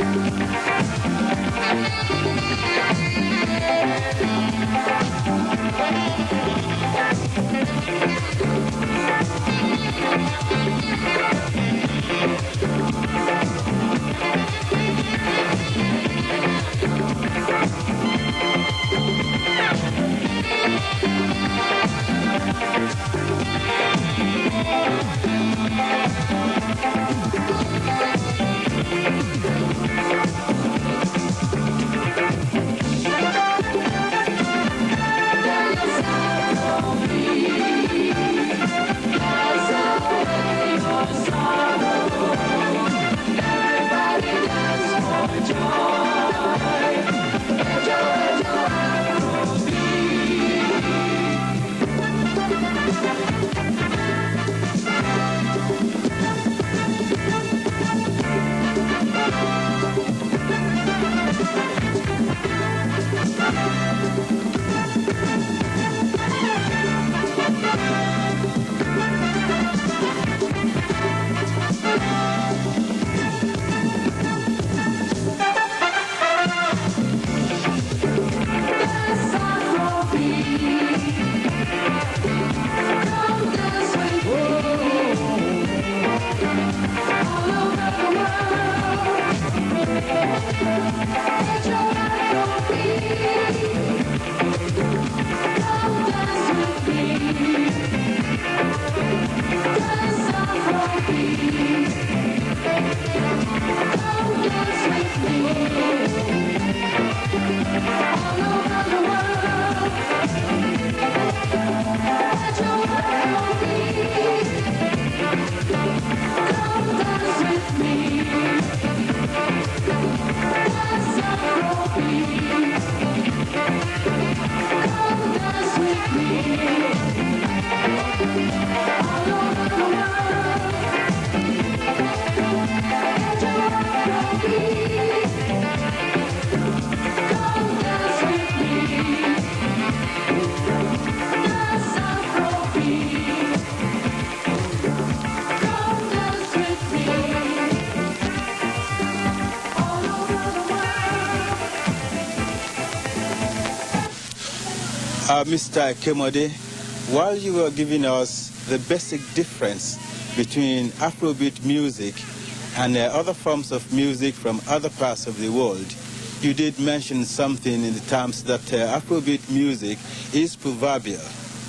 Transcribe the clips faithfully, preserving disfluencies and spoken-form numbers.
Uh, Mister Ekemode, while you were giving us the basic difference between Afrobeat music and uh, other forms of music from other parts of the world, you did mention something in the terms that uh, Afrobeat music is proverbial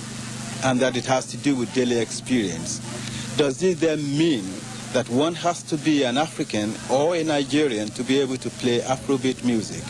and that it has to do with daily experience. Does this then mean that one has to be an African or a Nigerian to be able to play Afrobeat music?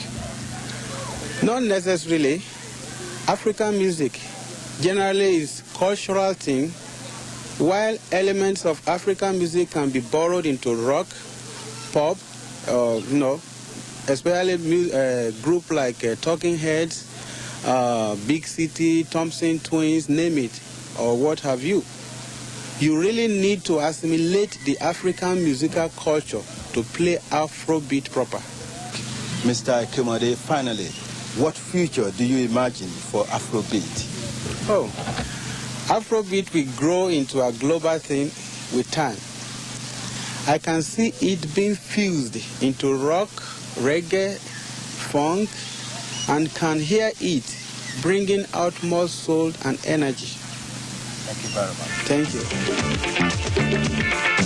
Not necessarily. African music generally is cultural thing, while elements of African music can be borrowed into rock, pop, uh, you know, especially a uh, group like uh, Talking Heads, uh, Big City, Thompson Twins, name it, or what have you. You really need to assimilate the African musical culture to play Afrobeat proper. Mister Ekemode, finally, what future do you imagine for Afrobeat? Oh, Afrobeat will grow into a global thing with time. I can see it being fused into rock, reggae, funk, and can hear it bringing out more soul and energy. Thank you very much. Thank you.